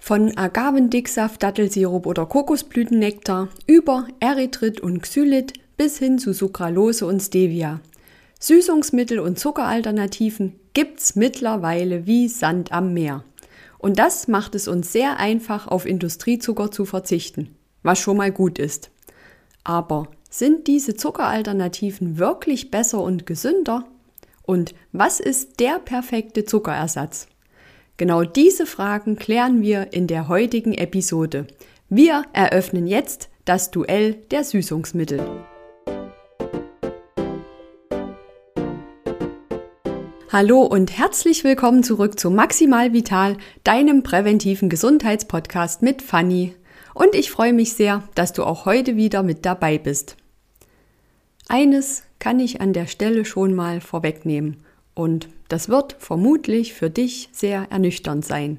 Von Agavendicksaft, Dattelsirup oder Kokosblütennektar über Erythrit und Xylit bis hin zu Sucralose und Stevia. Süßungsmittel und Zuckeralternativen gibt's mittlerweile wie Sand am Meer. Und das macht es uns sehr einfach, auf Industriezucker zu verzichten, was schon mal gut ist. Aber sind diese Zuckeralternativen wirklich besser und gesünder? Und was ist der perfekte Zuckerersatz? Genau diese Fragen klären wir in der heutigen Episode. Wir eröffnen jetzt das Duell der Süßungsmittel. Hallo und herzlich willkommen zurück zu Maximal Vital, deinem präventiven Gesundheitspodcast mit Fanny. Und ich freue mich sehr, dass du auch heute wieder mit dabei bist. Eines kann ich an der Stelle schon mal vorwegnehmen. Und das wird vermutlich für dich sehr ernüchternd sein.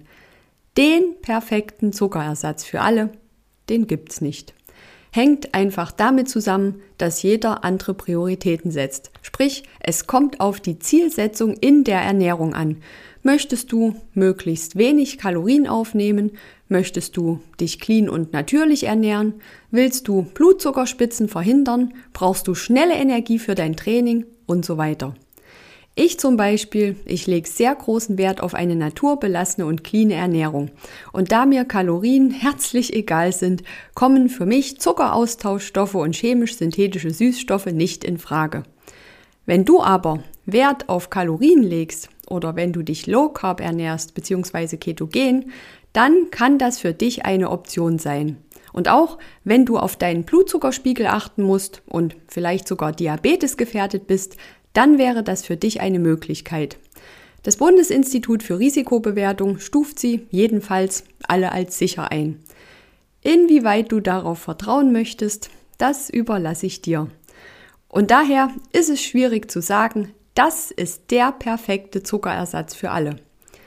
Den perfekten Zuckerersatz für alle, den gibt's nicht. Hängt einfach damit zusammen, dass jeder andere Prioritäten setzt. Sprich, es kommt auf die Zielsetzung in der Ernährung an. Möchtest du möglichst wenig Kalorien aufnehmen? Möchtest du dich clean und natürlich ernähren? Willst du Blutzuckerspitzen verhindern? Brauchst du schnelle Energie für dein Training? Und so weiter. Ich zum Beispiel, ich lege sehr großen Wert auf eine naturbelassene und cleane Ernährung. Und da mir Kalorien herzlich egal sind, kommen für mich Zuckeraustauschstoffe und chemisch-synthetische Süßstoffe nicht in Frage. Wenn du aber Wert auf Kalorien legst oder wenn du dich Low Carb ernährst bzw. ketogen, dann kann das für dich eine Option sein. Und auch wenn du auf deinen Blutzuckerspiegel achten musst und vielleicht sogar Diabetes gefährdet bist, dann wäre das für dich eine Möglichkeit. Das Bundesinstitut für Risikobewertung stuft sie jedenfalls alle als sicher ein. Inwieweit du darauf vertrauen möchtest, das überlasse ich dir. Und daher ist es schwierig zu sagen, das ist der perfekte Zuckerersatz für alle.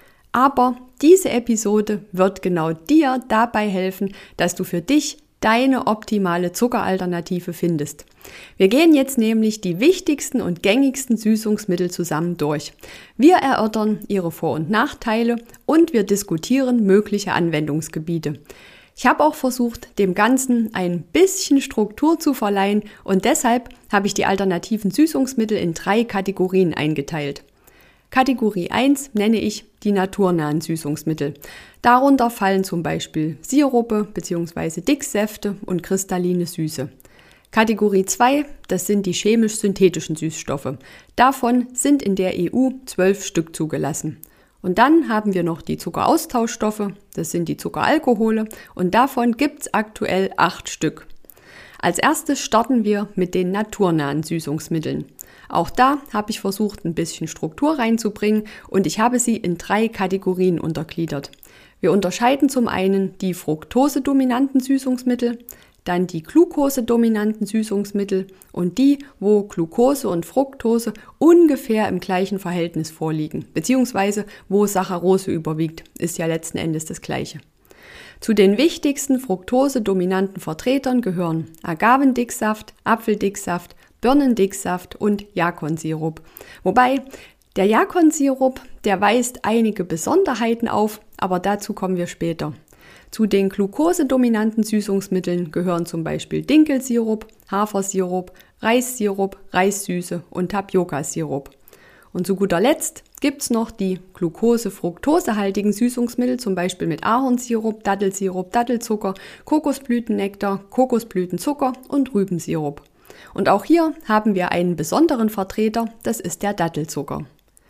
Aber diese Episode wird genau dir dabei helfen, dass du für dich deine optimale Zuckeralternative findest. Wir gehen jetzt nämlich die wichtigsten und gängigsten Süßungsmittel zusammen durch. Wir erörtern ihre Vor- und Nachteile und wir diskutieren mögliche Anwendungsgebiete. Ich habe auch versucht, dem Ganzen ein bisschen Struktur zu verleihen und deshalb habe ich die alternativen Süßungsmittel in 3 Kategorien eingeteilt. Kategorie 1 nenne ich die naturnahen Süßungsmittel. Darunter fallen zum Beispiel Sirupe bzw. Dicksäfte und kristalline Süße. Kategorie 2, das sind die chemisch-synthetischen Süßstoffe. Davon sind in der EU 12 Stück zugelassen. Und dann haben wir noch die Zuckeraustauschstoffe, das sind die Zuckeralkohole und davon gibt es aktuell 8 Stück. Als erstes starten wir mit den naturnahen Süßungsmitteln. Auch da habe ich versucht, ein bisschen Struktur reinzubringen und ich habe sie in 3 Kategorien untergliedert. Wir unterscheiden zum einen die fructosedominanten Süßungsmittel, dann die glukosedominanten Süßungsmittel und die, wo Glucose und Fructose ungefähr im gleichen Verhältnis vorliegen, beziehungsweise wo Saccharose überwiegt, ist ja letzten Endes das Gleiche. Zu den wichtigsten fructosedominanten Vertretern gehören Agavendicksaft, Apfeldicksaft, Birnendicksaft und Jakonsirup. Wobei der Jakonsirup, der weist einige Besonderheiten auf, aber dazu kommen wir später. Zu den glukosedominanten Süßungsmitteln gehören zum Beispiel Dinkelsirup, Hafersirup, Reissirup, Reissüße und Tapiokasirup. Und zu guter Letzt gibt's noch die glucose-fructosehaltigen Süßungsmittel, zum Beispiel mit Ahornsirup, Dattelsirup, Dattelzucker, Kokosblütennektar, Kokosblütenzucker und Rübensirup. Und auch hier haben wir einen besonderen Vertreter, das ist der Dattelzucker.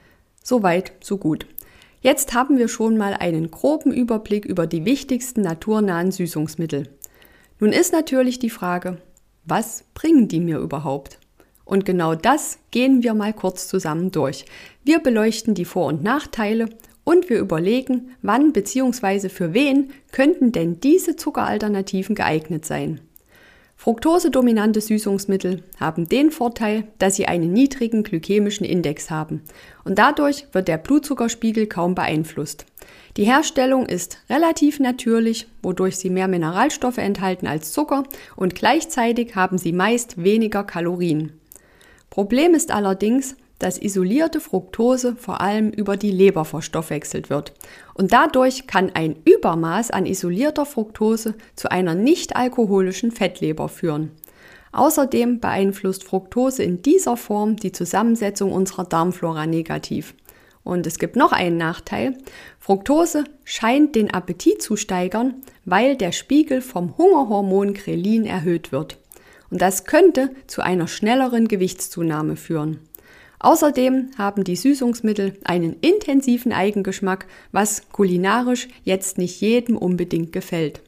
Soweit, so gut. Jetzt haben wir schon mal einen groben Überblick über die wichtigsten naturnahen Süßungsmittel. Nun ist natürlich die Frage, was bringen die mir überhaupt? Und genau das gehen wir mal kurz zusammen durch. Wir beleuchten die Vor- und Nachteile und wir überlegen, wann bzw. für wen könnten denn diese Zuckeralternativen geeignet sein. Fructosedominante Süßungsmittel haben den Vorteil, dass sie einen niedrigen glykämischen Index haben und dadurch wird der Blutzuckerspiegel kaum beeinflusst. Die Herstellung ist relativ natürlich, wodurch sie mehr Mineralstoffe enthalten als Zucker und gleichzeitig haben sie meist weniger Kalorien. Problem ist allerdings, dass isolierte Fructose vor allem über die Leber verstoffwechselt wird. Und dadurch kann ein Übermaß an isolierter Fructose zu einer nicht-alkoholischen Fettleber führen. Außerdem beeinflusst Fructose in dieser Form die Zusammensetzung unserer Darmflora negativ. Und es gibt noch einen Nachteil. Fructose scheint den Appetit zu steigern, weil der Spiegel vom Hungerhormon Grelin erhöht wird. Und das könnte zu einer schnelleren Gewichtszunahme führen. Außerdem haben die Süßungsmittel einen intensiven Eigengeschmack, was kulinarisch jetzt nicht jedem unbedingt gefällt.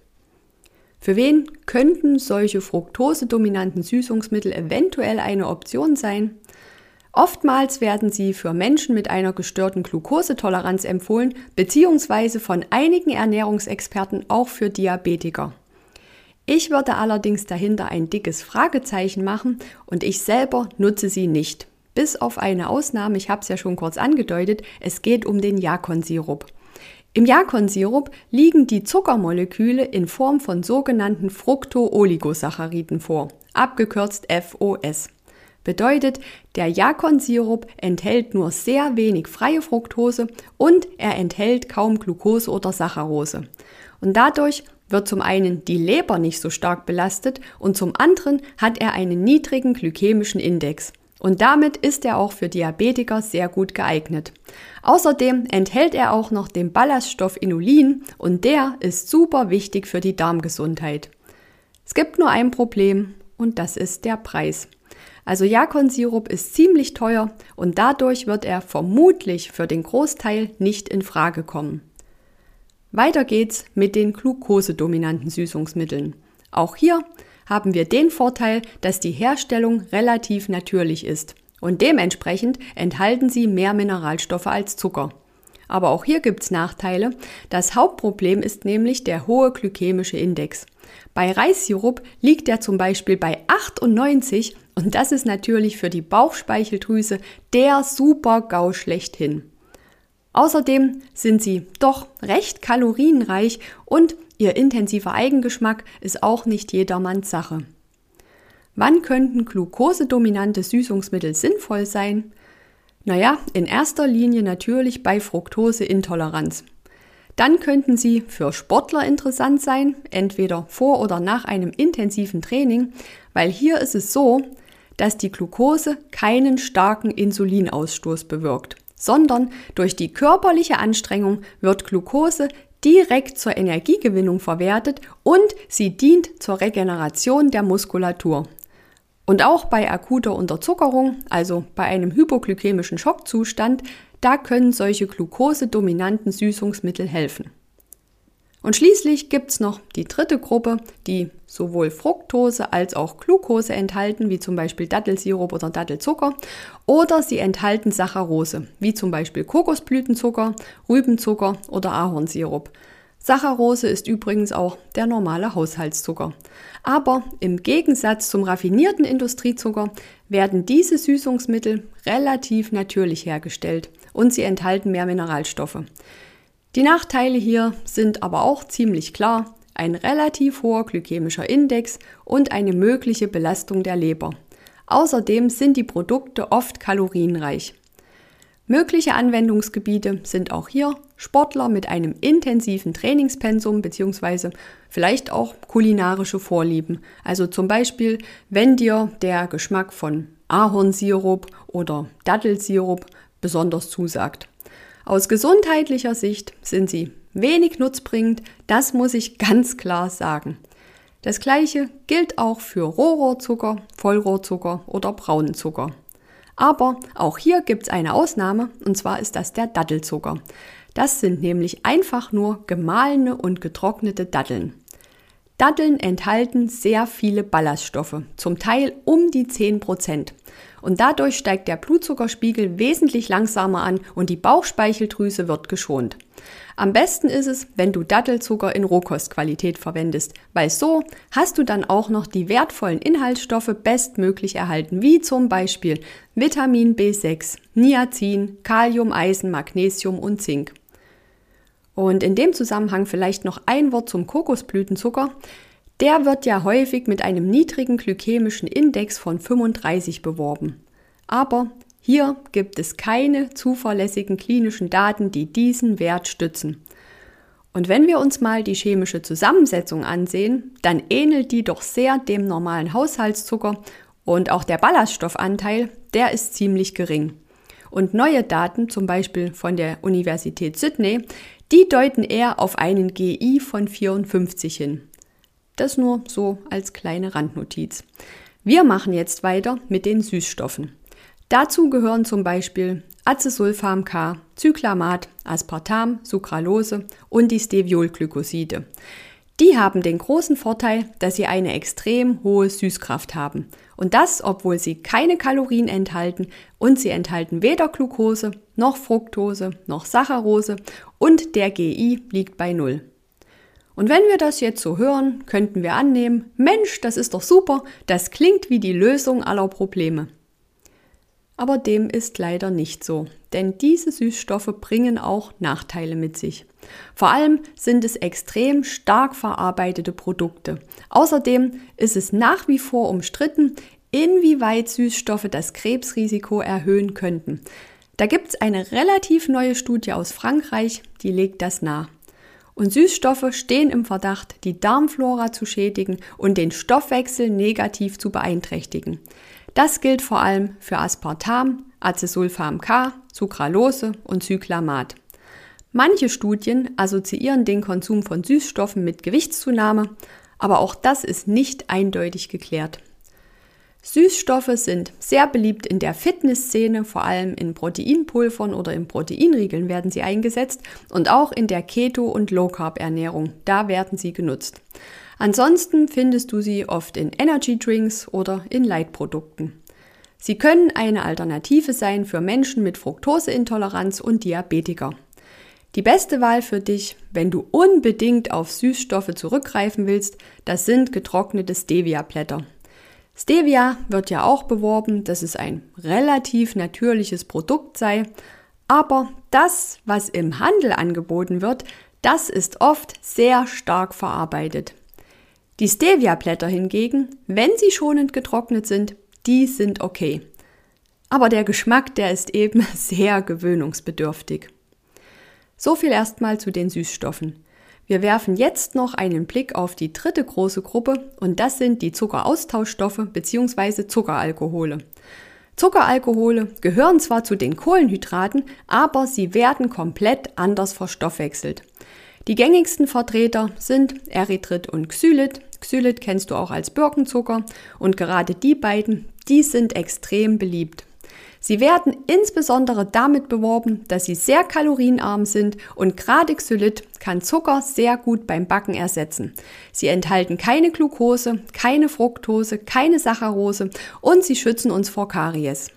Für wen könnten solche fruktosedominanten Süßungsmittel eventuell eine Option sein? Oftmals werden sie für Menschen mit einer gestörten Glukosetoleranz empfohlen, beziehungsweise von einigen Ernährungsexperten auch für Diabetiker. Ich würde allerdings dahinter ein dickes Fragezeichen machen und ich selber nutze sie nicht. Bis auf eine Ausnahme, ich habe es ja schon kurz angedeutet, es geht um den Jakonsirup. Im Jakonsirup liegen die Zuckermoleküle in Form von sogenannten Fructooligosachariden vor, abgekürzt FOS. Bedeutet, der Jakonsirup enthält nur sehr wenig freie Fructose und er enthält kaum Glucose oder Saccharose. Und dadurch wird zum einen die Leber nicht so stark belastet und zum anderen hat er einen niedrigen glykämischen Index. Und damit ist er auch für Diabetiker sehr gut geeignet. Außerdem enthält er auch noch den Ballaststoff Inulin und der ist super wichtig für die Darmgesundheit. Es gibt nur ein Problem und das ist der Preis. Also Jakonsirup ist ziemlich teuer und dadurch wird er vermutlich für den Großteil nicht in Frage kommen. Weiter geht's mit den glukosedominanten Süßungsmitteln. Auch hier haben wir den Vorteil, dass die Herstellung relativ natürlich ist und dementsprechend enthalten sie mehr Mineralstoffe als Zucker. Aber auch hier gibt's Nachteile. Das Hauptproblem ist nämlich der hohe glykämische Index. Bei Reissirup liegt er zum Beispiel bei 98 und das ist natürlich für die Bauchspeicheldrüse der Super-GAU schlechthin. Außerdem sind sie doch recht kalorienreich und ihr intensiver Eigengeschmack ist auch nicht jedermanns Sache. Wann könnten glukosedominante Süßungsmittel sinnvoll sein? Naja, in erster Linie natürlich bei Fructoseintoleranz. Dann könnten sie für Sportler interessant sein, entweder vor oder nach einem intensiven Training, weil hier ist es so, dass die Glucose keinen starken Insulinausstoß bewirkt, sondern durch die körperliche Anstrengung wird Glucose direkt zur Energiegewinnung verwertet und sie dient zur Regeneration der Muskulatur. Und auch bei akuter Unterzuckerung, also bei einem hypoglykämischen Schockzustand, da können solche glukosedominanten Süßungsmittel helfen. Und schließlich gibt's noch die dritte Gruppe, die sowohl Fructose als auch Glucose enthalten, wie zum Beispiel Dattelsirup oder Dattelzucker, oder sie enthalten Saccharose, wie zum Beispiel Kokosblütenzucker, Rübenzucker oder Ahornsirup. Saccharose ist übrigens auch der normale Haushaltszucker. Aber im Gegensatz zum raffinierten Industriezucker werden diese Süßungsmittel relativ natürlich hergestellt und sie enthalten mehr Mineralstoffe. Die Nachteile hier sind aber auch ziemlich klar: ein relativ hoher glykämischer Index und eine mögliche Belastung der Leber. Außerdem sind die Produkte oft kalorienreich. Mögliche Anwendungsgebiete sind auch hier Sportler mit einem intensiven Trainingspensum bzw. vielleicht auch kulinarische Vorlieben. Also zum Beispiel, wenn dir der Geschmack von Ahornsirup oder Dattelsirup besonders zusagt. Aus gesundheitlicher Sicht sind sie wenig nutzbringend, das muss ich ganz klar sagen. Das Gleiche gilt auch für Rohrohrzucker, Vollrohrzucker oder braunen Zucker. Aber auch hier gibt es eine Ausnahme, und zwar ist das der Dattelzucker. Das sind nämlich einfach nur gemahlene und getrocknete Datteln. Datteln enthalten sehr viele Ballaststoffe, zum Teil um die 10%. Und dadurch steigt der Blutzuckerspiegel wesentlich langsamer an und die Bauchspeicheldrüse wird geschont. Am besten ist es, wenn du Dattelzucker in Rohkostqualität verwendest, weil so hast du dann auch noch die wertvollen Inhaltsstoffe bestmöglich erhalten, wie zum Beispiel Vitamin B6, Niacin, Kalium, Eisen, Magnesium und Zink. Und in dem Zusammenhang vielleicht noch ein Wort zum Kokosblütenzucker. Der wird ja häufig mit einem niedrigen glykämischen Index von 35 beworben. Aber Hier gibt es keine zuverlässigen klinischen Daten, die diesen Wert stützen. Und wenn wir uns mal die chemische Zusammensetzung ansehen, dann ähnelt die doch sehr dem normalen Haushaltszucker und auch der Ballaststoffanteil, der ist ziemlich gering. Und neue Daten, zum Beispiel von der Universität Sydney, die deuten eher auf einen GI von 54 hin. Das nur so als kleine Randnotiz. Wir machen jetzt weiter mit den Süßstoffen. Dazu gehören zum Beispiel Acesulfam K, Cyclamat, Aspartam, Sucralose und die Steviolglykoside. Die haben den großen Vorteil, dass sie eine extrem hohe Süßkraft haben. Und das, obwohl sie keine Kalorien enthalten und sie enthalten weder Glucose, noch Fructose, noch Saccharose und der GI liegt bei 0. Und wenn wir das jetzt so hören, könnten wir annehmen, Mensch, das ist doch super, das klingt wie die Lösung aller Probleme. Aber dem ist leider nicht so, denn diese Süßstoffe bringen auch Nachteile mit sich. Vor allem sind es extrem stark verarbeitete Produkte. Außerdem ist es nach wie vor umstritten, inwieweit Süßstoffe das Krebsrisiko erhöhen könnten. Da gibt es eine relativ neue Studie aus Frankreich, die legt das nahe. Und Süßstoffe stehen im Verdacht, die Darmflora zu schädigen und den Stoffwechsel negativ zu beeinträchtigen. Das gilt vor allem für Aspartam, Acesulfam K, Sucralose und Cyclamat. Manche Studien assoziieren den Konsum von Süßstoffen mit Gewichtszunahme, aber auch das ist nicht eindeutig geklärt. Süßstoffe sind sehr beliebt in der Fitnessszene, vor allem in Proteinpulvern oder in Proteinriegeln werden sie eingesetzt und auch in der Keto- und Low-Carb-Ernährung, da werden sie genutzt. Ansonsten findest du sie oft in Energy-Drinks oder in Leitprodukten. Sie können eine Alternative sein für Menschen mit Fructoseintoleranz und Diabetiker. Die beste Wahl für dich, wenn du unbedingt auf Süßstoffe zurückgreifen willst, das sind getrocknete Stevia-Blätter. Stevia wird ja auch beworben, dass es ein relativ natürliches Produkt sei, aber das, was im Handel angeboten wird, das ist oft sehr stark verarbeitet. Die Stevia-Blätter hingegen, wenn sie schonend getrocknet sind, die sind okay. Aber der Geschmack, der ist eben sehr gewöhnungsbedürftig. So viel erstmal zu den Süßstoffen. Wir werfen jetzt noch einen Blick auf die dritte große Gruppe und das sind die Zuckeraustauschstoffe bzw. Zuckeralkohole. Zuckeralkohole gehören zwar zu den Kohlenhydraten, aber sie werden komplett anders verstoffwechselt. Die gängigsten Vertreter sind Erythrit und Xylit. Xylit kennst du auch als Birkenzucker und gerade die beiden, die sind extrem beliebt. Sie werden insbesondere damit beworben, dass sie sehr kalorienarm sind und gerade Xylit kann Zucker sehr gut beim Backen ersetzen. Sie enthalten keine Glucose, keine Fructose, keine Saccharose und sie schützen uns vor Karies.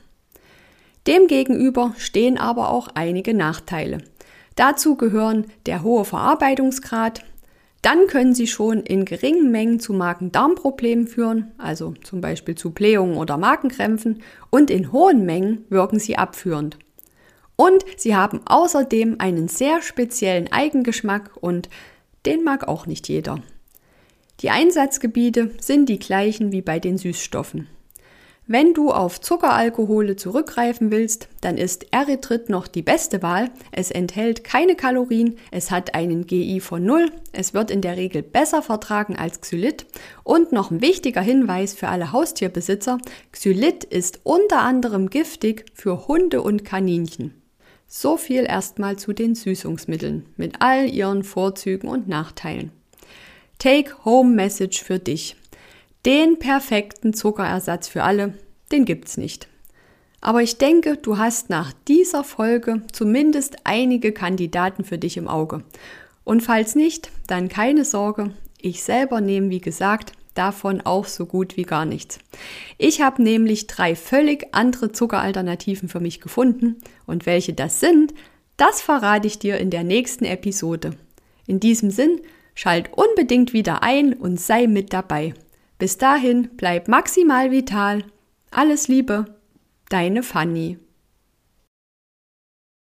Demgegenüber stehen aber auch einige Nachteile. Dazu gehören der hohe Verarbeitungsgrad. Dann können sie schon in geringen Mengen zu Magen-Darm-Problemen führen, also zum Beispiel zu Blähungen oder Magenkrämpfen, und in hohen Mengen wirken sie abführend. Und sie haben außerdem einen sehr speziellen Eigengeschmack und den mag auch nicht jeder. Die Einsatzgebiete sind die gleichen wie bei den Süßstoffen. Wenn du auf Zuckeralkohole zurückgreifen willst, dann ist Erythrit noch die beste Wahl. Es enthält keine Kalorien, es hat einen GI von 0, es wird in der Regel besser vertragen als Xylit und noch ein wichtiger Hinweis für alle Haustierbesitzer, Xylit ist unter anderem giftig für Hunde und Kaninchen. So viel erstmal zu den Süßungsmitteln mit all ihren Vorzügen und Nachteilen. Take-Home-Message für dich. Den perfekten Zuckerersatz für alle, den gibt's nicht. Aber ich denke, du hast nach dieser Folge zumindest einige Kandidaten für dich im Auge. Und falls nicht, dann keine Sorge, ich selber nehme, wie gesagt, davon auch so gut wie gar nichts. Ich habe nämlich 3 völlig andere Zuckeralternativen für mich gefunden und welche das sind, das verrate ich dir in der nächsten Episode. In diesem Sinn, schalt unbedingt wieder ein und sei mit dabei. Bis dahin, bleib maximal vital. Alles Liebe, deine Fanny.